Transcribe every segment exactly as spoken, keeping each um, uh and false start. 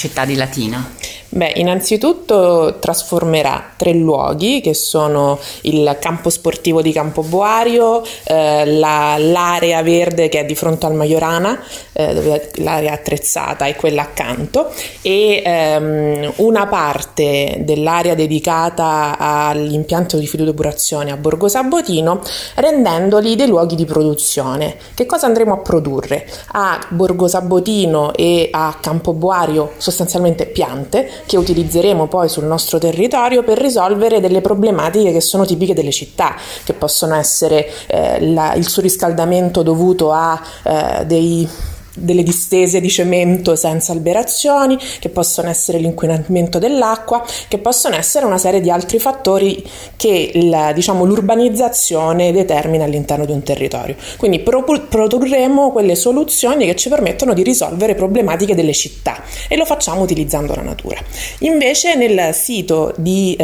città di Latina? Beh, innanzitutto trasformerà tre luoghi che sono il campo sportivo di Campoboario, eh, la, l'area verde che è di fronte al Majorana, eh, dove l'area attrezzata è quella accanto, e ehm, una parte dell'area dedicata all'impianto di filodepurazione a Borgo Sabotino, rendendoli dei luoghi di produzione. Che cosa andremo a produrre? A Borgo Sabotino e a Campoboario sostanzialmente piante che utilizzeremo poi sul nostro territorio per risolvere delle problematiche che sono tipiche delle città, che possono essere eh, la, il surriscaldamento dovuto a eh, dei delle distese di cemento senza alberazioni, che possono essere l'inquinamento dell'acqua, che possono essere una serie di altri fattori che la, diciamo, l'urbanizzazione determina all'interno di un territorio. Quindi pro- produrremo quelle soluzioni che ci permettono di risolvere problematiche delle città, e lo facciamo utilizzando la natura. Invece nel sito di,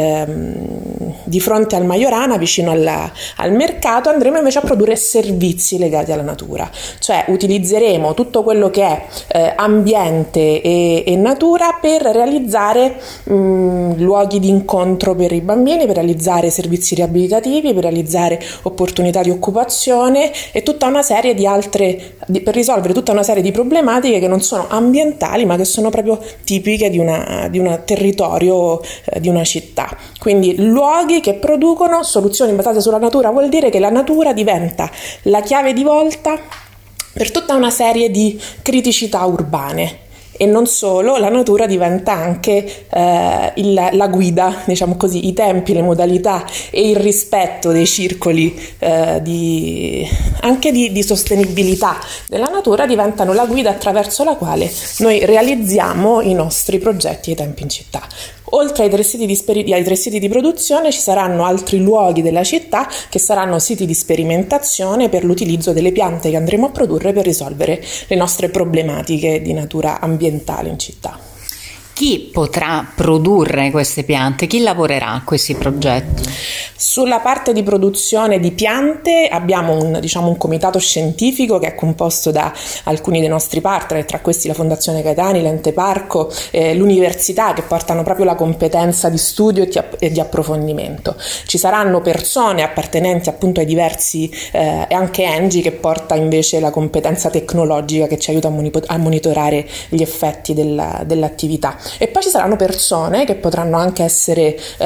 ehm, di fronte al Majorana, vicino alla, al mercato, andremo invece a produrre servizi legati alla natura, cioè utilizzeremo tutto quello che è eh, ambiente e, e natura per realizzare mh, luoghi di incontro per i bambini, per realizzare servizi riabilitativi, per realizzare opportunità di occupazione e tutta una serie di altre, di, per risolvere tutta una serie di problematiche che non sono ambientali ma che sono proprio tipiche di, una, di un territorio, eh, di una città. Quindi luoghi che producono soluzioni basate sulla natura vuol dire che la natura diventa la chiave di volta per tutta una serie di criticità urbane. E non solo, la natura diventa anche eh, il, la guida, diciamo così, i tempi, le modalità e il rispetto dei circoli eh, di, anche di, di sostenibilità della natura diventano la guida attraverso la quale noi realizziamo i nostri progetti e i tempi in città. Oltre ai tre, siti di speri- ai tre siti di produzione ci saranno altri luoghi della città che saranno siti di sperimentazione per l'utilizzo delle piante che andremo a produrre per risolvere le nostre problematiche di natura ambientale in città. Chi potrà produrre queste piante? Chi lavorerà a questi progetti? Sulla parte di produzione di piante abbiamo un, diciamo, un comitato scientifico che è composto da alcuni dei nostri partner, tra questi la Fondazione Caetani, l'Ente Parco, eh, l'università, che portano proprio la competenza di studio e di, app- e di approfondimento. Ci saranno persone appartenenti appunto ai diversi eh, e anche Engi che porta invece la competenza tecnologica che ci aiuta a, monipo- a monitorare gli effetti della, dell'attività. E poi ci saranno persone che potranno anche essere, eh,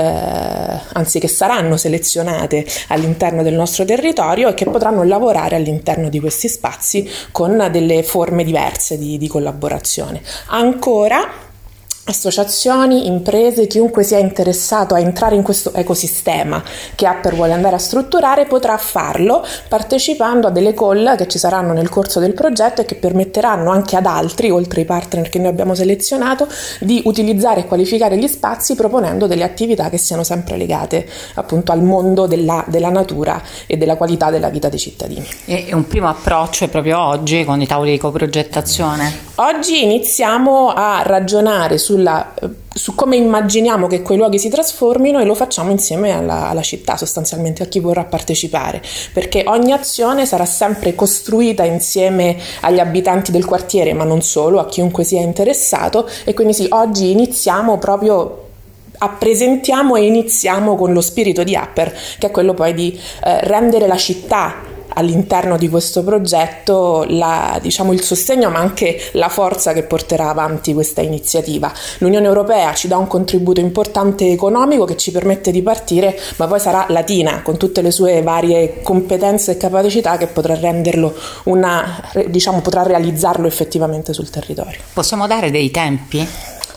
anzi che saranno selezionate all'interno del nostro territorio e che potranno lavorare all'interno di questi spazi con delle forme diverse di, di collaborazione. Ancora associazioni, imprese, chiunque sia interessato a entrare in questo ecosistema che Apper vuole andare a strutturare potrà farlo partecipando a delle call che ci saranno nel corso del progetto e che permetteranno anche ad altri, oltre ai partner che noi abbiamo selezionato, di utilizzare e qualificare gli spazi proponendo delle attività che siano sempre legate appunto al mondo della, della natura e della qualità della vita dei cittadini. E un primo approccio è proprio oggi con i tavoli di coprogettazione? Oggi iniziamo a ragionare su Sulla, su come immaginiamo che quei luoghi si trasformino e lo facciamo insieme alla, alla città, sostanzialmente a chi vorrà partecipare, perché ogni azione sarà sempre costruita insieme agli abitanti del quartiere, ma non solo, a chiunque sia interessato, e quindi sì, oggi iniziamo proprio presentiamo e iniziamo con lo spirito di Apper, che è quello poi di eh, rendere la città all'interno di questo progetto la, diciamo, il sostegno ma anche la forza che porterà avanti questa iniziativa. L'Unione Europea ci dà un contributo importante economico che ci permette di partire, ma poi sarà Latina con tutte le sue varie competenze e capacità che potrà renderlo una, diciamo, potrà realizzarlo effettivamente sul territorio. Possiamo dare dei tempi?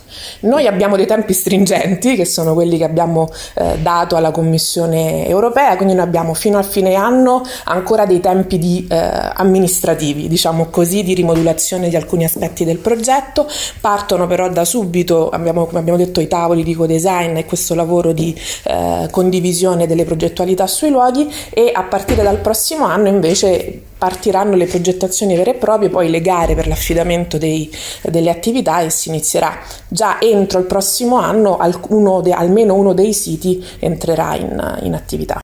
Noi abbiamo dei tempi stringenti che sono quelli che abbiamo eh, dato alla Commissione Europea, quindi noi abbiamo fino a fine anno ancora dei tempi di, eh, amministrativi, diciamo così, di rimodulazione di alcuni aspetti del progetto. Partono però da subito, abbiamo, come abbiamo detto, i tavoli di co-design e questo lavoro di eh, condivisione delle progettualità sui luoghi, e a partire dal prossimo anno invece partiranno le progettazioni vere e proprie, poi le gare per l'affidamento dei, delle attività, e si inizierà già entro il prossimo anno, uno de, almeno uno dei siti entrerà in, in attività.